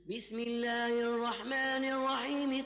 بسم الله الرحمن الرحيم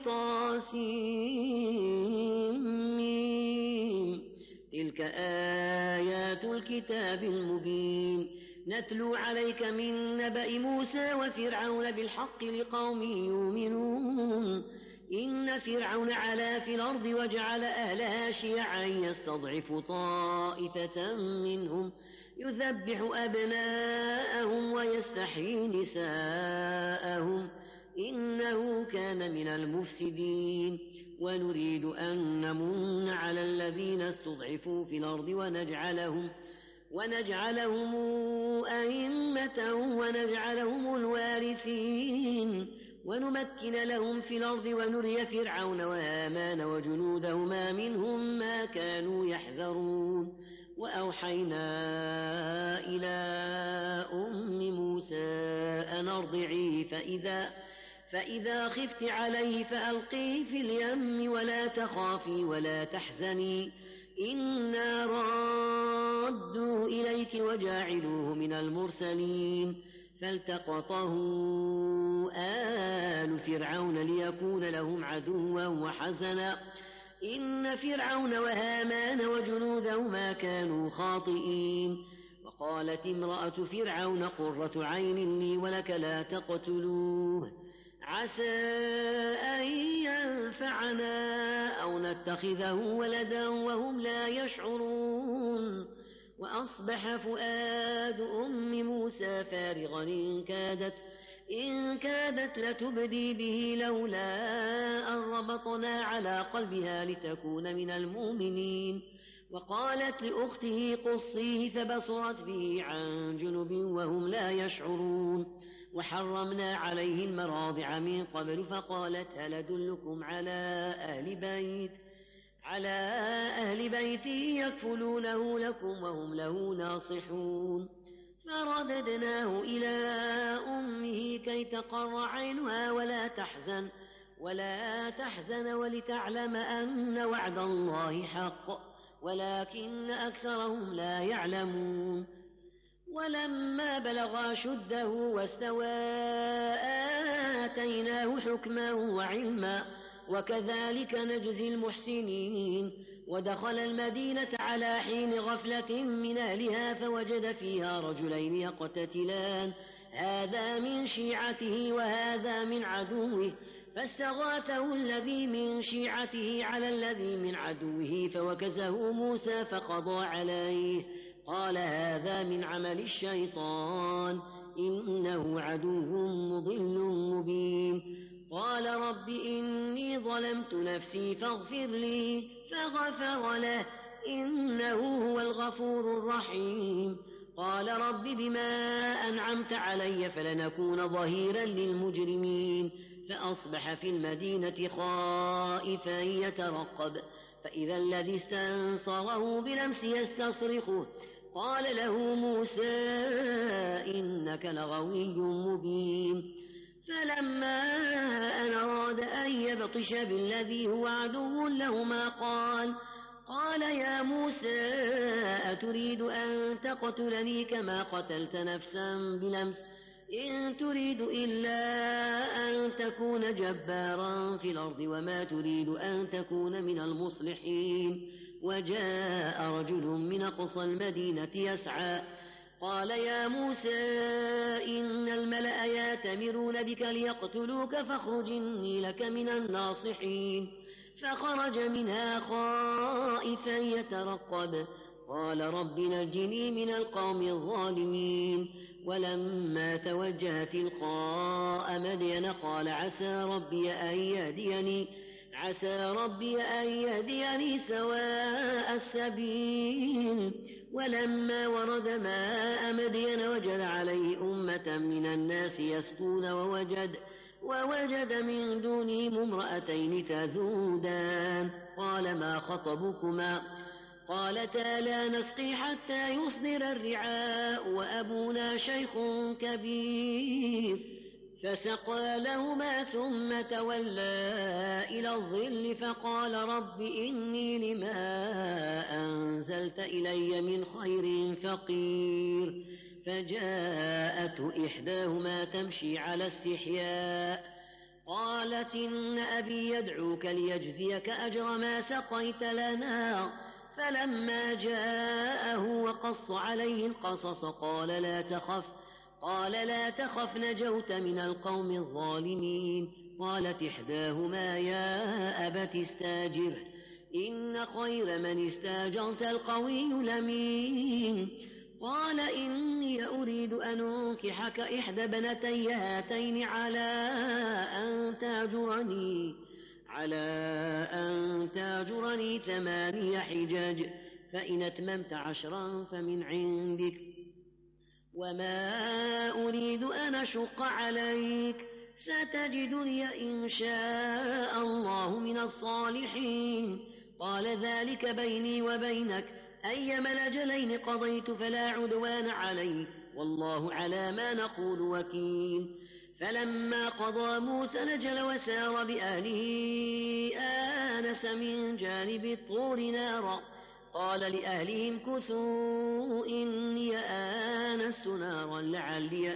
طاسيم تلك آيات الكتاب المبين نتلو عليك من نبأ موسى وفرعون بالحق لقوم يؤمنون إن فرعون علا في الأرض وجعل أهلها شيعا يستضعف طائفة منهم يذبح أبناءهم ويستحيي نساءهم إنه كان من المفسدين ونريد أن نمن على الذين استضعفوا في الأرض ونجعلهم أئمة ونجعلهم الوارثين ونمكن لهم في الأرض ونري فرعون وهامان وجنودهما منهم ما كانوا يحذرون وأوحينا إلى أم موسى أن أرضعيه فإذا خفت عليه فألقيه في اليم ولا تخافي ولا تحزني إنا رادوه إليك وجاعلوه من المرسلين فالتقطه آل فرعون ليكون لهم عدوا وحزنا إن فرعون وهامان وجنودهما كانوا خاطئين وقالت امرأة فرعون قرة عين لي ولك لا تقتلوه عسى أن ينفعنا أو نتخذه ولدا وهم لا يشعرون وأصبح فؤاد أم موسى فارغا إن كادت لتبدي به لولا أن ربطنا على قلبها لتكون من المؤمنين وقالت لأخته قصيه فبصرت به عن جنب وهم لا يشعرون وحرمنا عليه المراضع من قبل فقالت هل أدلكم على أهل بيت يكفلونه لكم وهم له ناصحون فرددناه إلى أمه كي تقر عينها ولا تحزن ولتعلم أن وعد الله حق ولكن أكثرهم لا يعلمون ولما بلغ شده واستوى آتيناه حكما وعلما وكذلك نجزي المحسنين ودخل المدينة على حين غفلة من أهلها فوجد فيها رجلين يقتتلان هذا من شيعته وهذا من عدوه فاستغاثه الذي من شيعته على الذي من عدوه فوكزه موسى فقضى عليه قال هذا من عمل الشيطان إنه عدو مضل مبين قال رب إني ظلمت نفسي فاغفر لي فغفر له إنه هو الغفور الرحيم قال رب بما أنعمت علي فلنكون ظهيرا للمجرمين فأصبح في المدينة خائفا يترقب فإذا الذي استنصره بلمس يستصرخه قال له موسى إنك لغوي مبين فلما أن أراد أن يبطش بالذي هو عدو لهما قال يا موسى أتريد أن تقتلني كما قتلت نفسا بلمس إن تريد إلا أن تكون جبارا في الأرض وما تريد أن تكون من المصلحين وجاء رجل من أقصى المدينة يسعى قال يا موسى إن الملأ يأتمرون بك ليقتلوك فاخرج إني لك من الناصحين فخرج منها خائفا يترقب قال رب نجني من القوم الظالمين ولما توجه تلقاء مدين قال عسى ربي أن يهديني سواء السبيل ولما ورد ماء مدين وجد عليه أمة من الناس يسقون ووجد من دونهم امرأتين تذودان قال ما خطبكما قالتا لا نسقي حتى يصدر الرعاء وأبونا شيخ كبير فسقى لهما ثم تولى إلى الظل فقال رب إني لما أنزلت إلي من خير فقير فجاءته إحداهما تمشي على استحياء قالت إن أبي يدعوك ليجزيك أجر ما سقيت لنا. فلما جاءه وقص عليه القصص قال لا تخف نجوت من القوم الظالمين. قالت إحداهما يا أبت استاجره إن خير من استاجرت القوي الأمين. قال إني أريد أن أنكحك إحدى ابنتي هاتين على أن تأجرني 8 حجج فإن أتممت 10 فمن عندك وما أريد أن أشق عليك ستجدني إن شاء الله من الصالحين. قال ذلك بيني وبينك أيما الأجلين قضيت فلا عدوان علي والله على ما نقول وكيل. فلما قضى موسى الأجل وسار بأهله آنس من جانب الطور نارا قال لأهلهم كثوا إني آنست نارا لعلي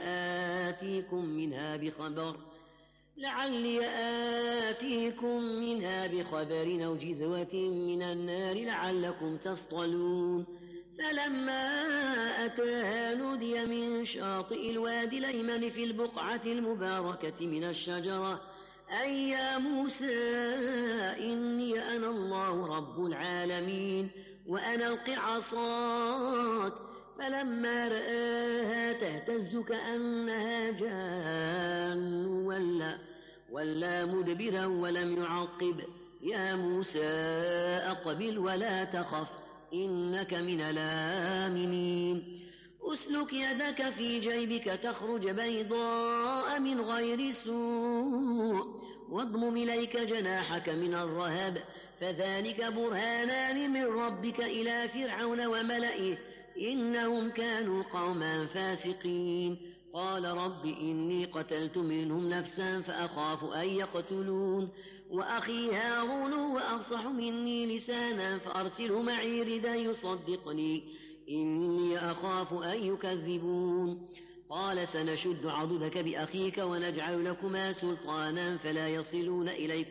آتيكم منها بخبر أو جذوة من النار لعلكم تصطلون. فلما أتاها نودي من شاطئ الوادي الأيمن في البقعة المباركة من الشجرة أي يا موسى إني أنا الله رب العالمين وأن ألق عصاك. فلما رآها تهتز كأنها جان ولا مدبرا ولم يعقب. يا موسى أقبل ولا تخف إنك من الآمنين. أسلك يدك في جيبك تخرج بيضاء من غير سوء واضمم إليك جناحك من الرهب فذلك برهانان من ربك إلى فرعون وملئه إنهم كانوا قوما فاسقين. قال رب إني قتلت منهم نفسا فأخاف أن يقتلون وأخي هارون وأفصح مني لسانا فأرسله معي ردا يصدقني إني أخاف أن يكذبون. قال سنشد عضدك بأخيك ونجعل لكما سلطانا فلا يصلون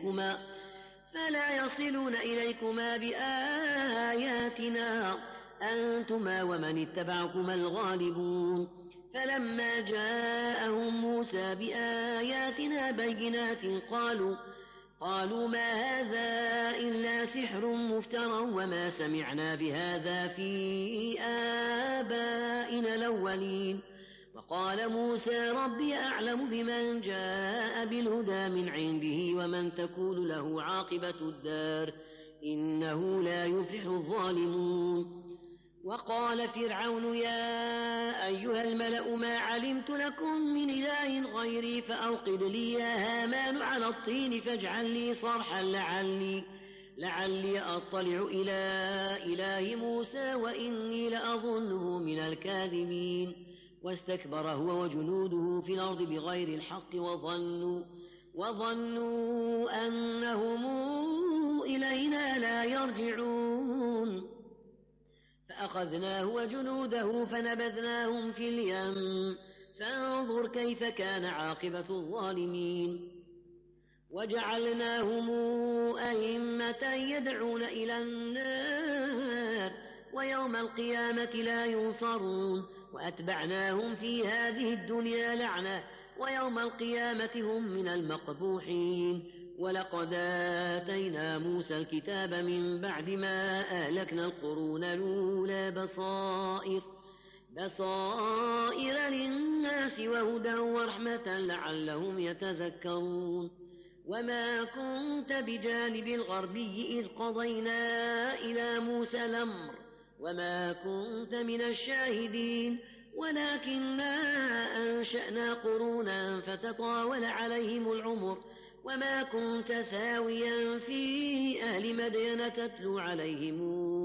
إليكما بآياتنا أنتما ومن اتبعكما الغالبون. فلما جاءهم موسى بآياتنا بينات قالوا ما هذا إلا سحر مفترى وما سمعنا بهذا في آبائنا الأولين. وقال موسى ربي أعلم بمن جاء بالهدى من عنده ومن تكون له عاقبة الدار إنه لا يفلح الظالمون. وقال فرعون يا أيها الملأ ما علمت لكم من إله غيري فأوقد لي يا هامان على الطين فاجعل لي صرحا لعلي أطلع إلى إله موسى وإني لأظنه من الكاذبين. واستكبر هو وجنوده في الأرض بغير الحق وظنوا أنهم إلينا لا يرجعون فأخذناه وجنوده فنبذناهم في اليم فانظر كيف كان عاقبة الظالمين. وجعلناهم أئمة يدعون إلى النار ويوم القيامة لا ينصرون وأتبعناهم في هذه الدنيا لعنة ويوم القيامة هم من المقبوحين. ولقد آتينا موسى الكتاب من بعد ما أهلكنا القرون الأولى بصائر للناس وهدى ورحمة لعلهم يتذكرون. وما كنت بجانب الغربي إذ قضينا إلى موسى الأمر وما كنت من الشاهدين ولكننا أنشأنا قرونا فتطاول عليهم العمر وما كنت ثاويا في أهل مدين تتلو عليهم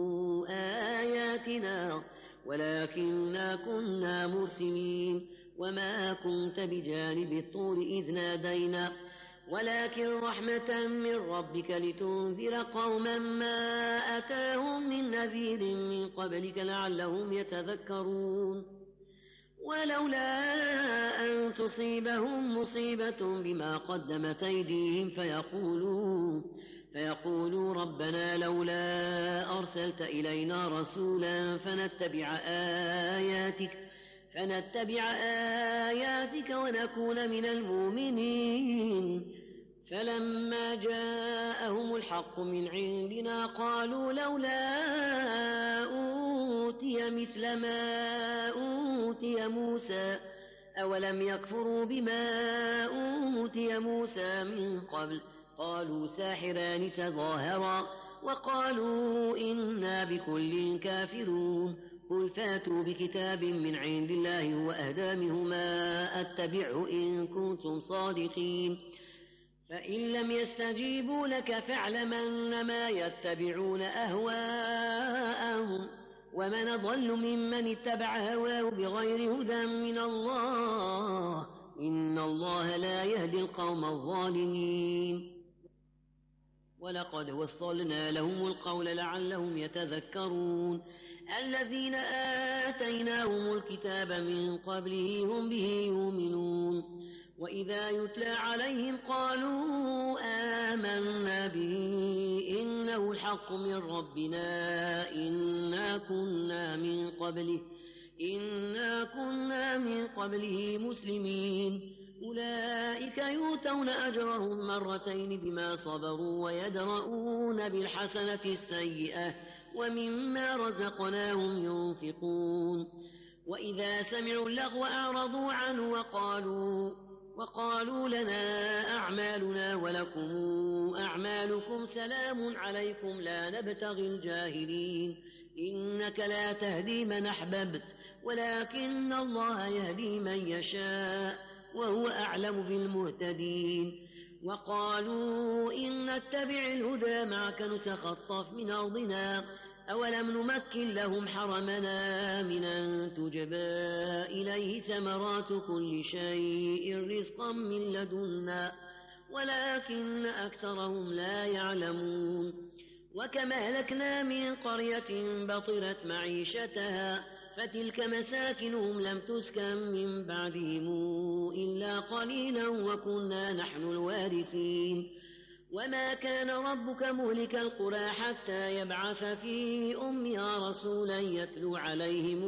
آياتنا ولكننا كنا مرسلين. وما كنت بجانب الطور إذ نادينا ولكن رحمة من ربك لتنذر قوما ما أتاهم من نذير من قبلك لعلهم يتذكرون. ولولا أن تصيبهم مصيبة بما قدمت أيديهم فيقولوا ربنا لولا أرسلت إلينا رسولا فنتبع آياتك ونكون من المؤمنين. فلما جاءهم الحق من عندنا قالوا لولا أوتي مثل ما أوتي موسى أولم يكفروا بما أوتي موسى من قبل قالوا ساحران تظاهرا وقالوا إنا بكل كافرون. قل فاتوا بكتاب من عند الله وأهدى منهما أتبعه إن كنتم صادقين. فإن لم يستجيبوا لك فاعلم أنما يتبعون أهواءهم ومن ضل ممن اتبع هواه بغير هدى من الله إن الله لا يهدي القوم الظالمين. ولقد وصلنا لهم القول لعلهم يتذكرون. الذين آتيناهم الكتاب من قبله هم به يؤمنون وإذا يتلى عليهم قالوا آمنا به إنه الحق من ربنا إنا كنا من قبله مسلمين. أولئك يؤتون أجرهم مرتين بما صبروا ويدرؤون بالحسنة السيئة ومما رزقناهم ينفقون. وإذا سمعوا اللغو أعرضوا عنه وقالوا لنا أعمالنا ولكم أعمالكم سلام عليكم لا نبتغي الجاهلين. إنك لا تهدي من أحببت ولكن الله يهدي من يشاء وهو أعلم بالمهتدين. وقالوا إن نتبع الهدى معك نتخطف من أرضنا أولم نمكن لهم حرمنا من أن تجبى إليه ثمرات كل شيء رزقا من لدنا ولكن أكثرهم لا يعلمون. وكما أهلكنا من قرية بطرت معيشتها فتلك مساكنهم لم تسكن من بعدهم إلا قليلا وكنا نحن الوارثين. وما كان ربك مهلك القرى حتى يبعث في أمها رسولا يتلو عليهم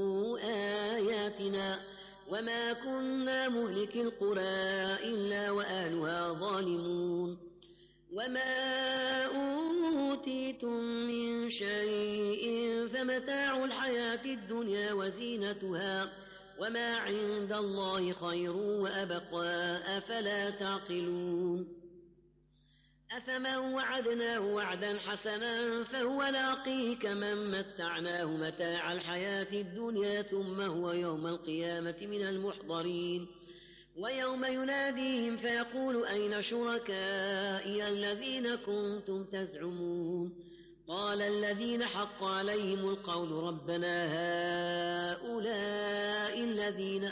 آياتنا وما كنا مهلك القرى إلا وأهلها ظالمون. وما أوتيتم من شيء فمتاع الحياة الدنيا وزينتها وما عند الله خير وأبقى أفلا تعقلون. أفمن وعدناه وعدا حسنا فهو لاقيه كمن متعناه متاع الحياة الدنيا ثم هو يوم القيامة من المحضرين. ويوم يناديهم فيقول أين شركائي الذين كنتم تزعمون قال الذين حق عليهم القول ربنا هؤلاء الذين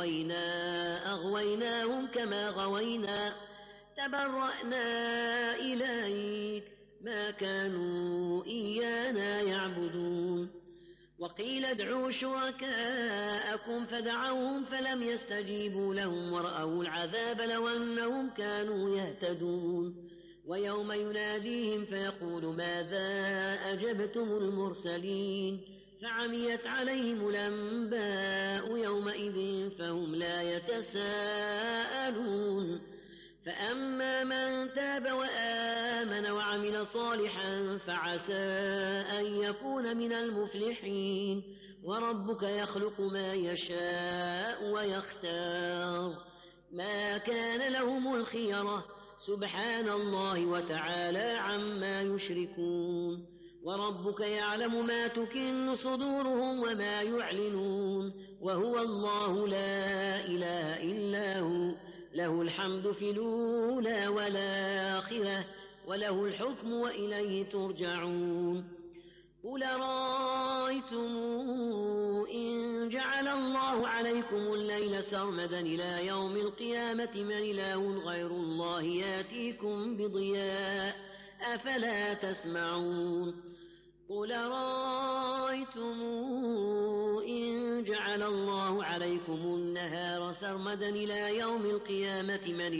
أغويناهم كما غوينا تبرأنا إليك ما كانوا إيانا يعبدون. وقيل ادعوا شركاءكم فدعوهم فلم يستجيبوا لهم ورأوا العذاب لو أنهم كانوا يهتدون. ويوم يناديهم فيقول ماذا أجبتم المرسلين فعميت عليهم الأنباء يومئذ فهم لا يتساءلون. فأما من تاب وآمن وعمل صالحا فعسى أن يكون من المفلحين. وربك يخلق ما يشاء ويختار ما كان لهم الخيرة سبحان الله وتعالى عما يشركون. وربك يعلم ما تكن صدورهم وما يعلنون وهو الله لا إله إلا هو له الحمد في الأولى والآخرة وله الحكم وإليه ترجعون. قل رأيتم إن جعل الله عليكم الليل سرمدا إلى يوم القيامة من إله غير الله يأتيكم بضياء أفلا تسمعون. قل رأيتم إن جعل الله عليكم النهار سرمدا إلى يوم القيامة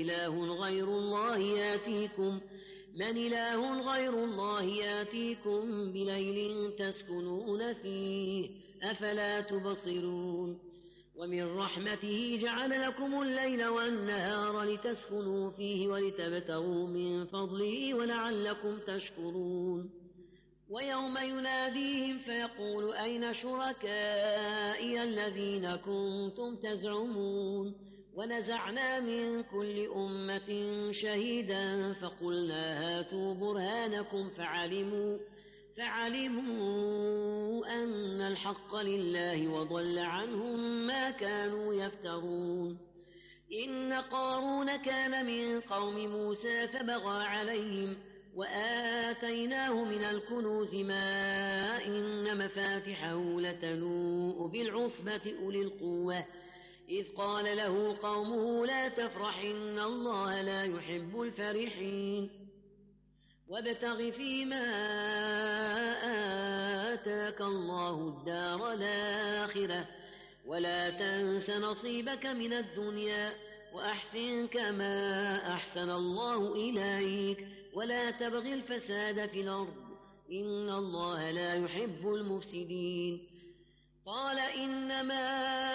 من إله غير الله ياتيكم بليل تسكنون فيه أفلا تبصرون ومن رحمته جعل لكم الليل والنهار لتسكنوا فيه ولتبتغوا من فضله ولعلكم تشكرون ويوم يناديهم فيقول أين شركائي الذين كنتم تزعمون ونزعنا من كل أمة شهيدا فقلنا هاتوا برهانكم فعلموا أن الحق لله وضل عنهم ما كانوا يفترون إن قارون كان من قوم موسى فبغى عليهم وآتيناه من الكنوز ما إن مفاتحه لتنوء بالعصبة أولي القوة إذ قال له قومه لا تفرح إن الله لا يحب الفرحين وابتغ فيما آتاك الله الدار الآخرة ولا تنس نصيبك من الدنيا وأحسن كما أحسن الله إليك ولا تبغ الفساد في الأرض إن الله لا يحب المفسدين قال إنما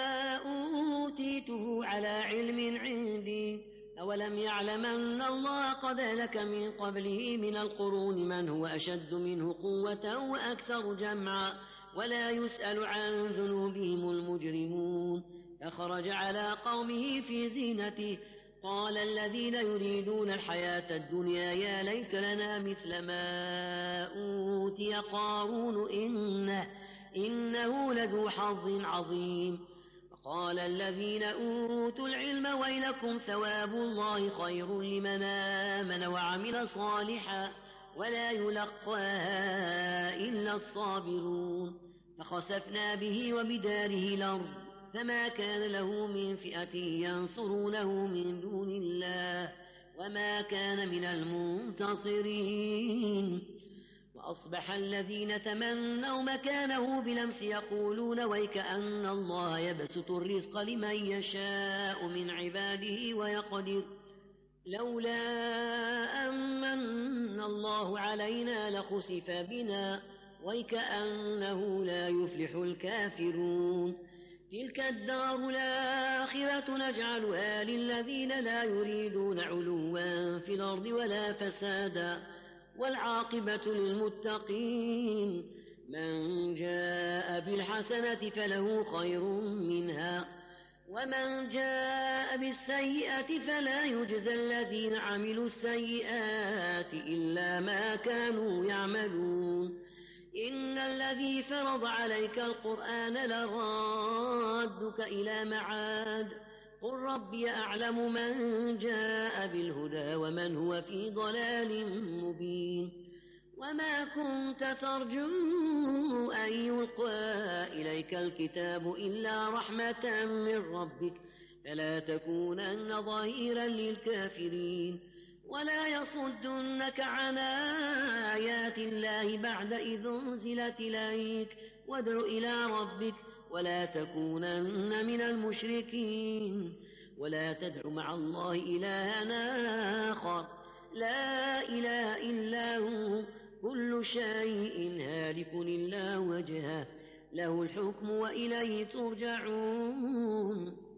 أوتيته على علم عندي أولم يعلم أن الله قد هلك من قبله من القرون من هو أشد منه قوة وأكثر جمعا ولا يسأل عن ذنوبهم المجرمون فخرج على قومه في زينته قال الذين يريدون الحياة الدنيا يا ليت لنا مثل ما أوتي قارون إنه لذو حظ عظيم قال الذين أوتوا العلم ويلكم ثواب الله خير لمن آمن وعمل صالحا ولا يلقاها إلا الصابرون فخسفنا به وبداره الأرض فما كان له من فئة ينصرونه من دون الله وما كان من المنتصرين وأصبح الذين تمنوا مكانه بلمس يقولون ويكأن الله يبسط الرزق لمن يشاء من عباده ويقدر لولا أمن الله علينا لخسف بنا ويكأنه لا يفلح الكافرون تلك الدار الآخرة نجعلها للذين لا يريدون علوا في الأرض ولا فسادا والعاقبة للمتقين من جاء بالحسنة فله خير منها ومن جاء بالسيئة فلا يجزى الذين عملوا السيئات إلا ما كانوا يعملون إن الذي فرض عليك القرآن لرادك إلى معاد قل ربي أعلم من جاء بالهدى ومن هو في ضلال مبين وما كنت ترجو أن يلقى إليك الكتاب إلا رحمة من ربك فلا تكونن ظهيرا للكافرين ولا يصدنك عن آيات الله بعد إذ أنزلت إليك وادع إلى ربك ولا تكونن من المشركين ولا تدع مع الله إلها آخر لا إله إلا هو كل شيء هالك إلا وجهه له الحكم وإليه ترجعون